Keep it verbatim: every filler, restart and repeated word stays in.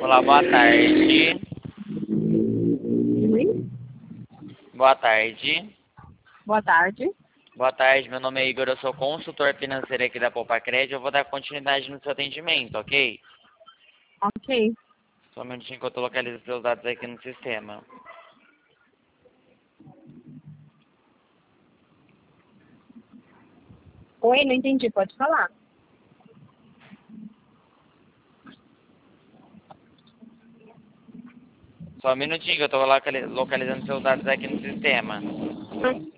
Olá, boa tarde. Oi? Boa tarde. Boa tarde. Boa tarde, meu nome é Igor, eu sou consultor financeiro aqui da Poupa Crédito. Eu vou dar continuidade no seu atendimento, ok? Ok. Só um minutinho que eu tô localizando seus dados aqui no sistema. Oi, não entendi, pode falar. Só um minutinho que eu tô locali- localizando seus dados aqui no sistema.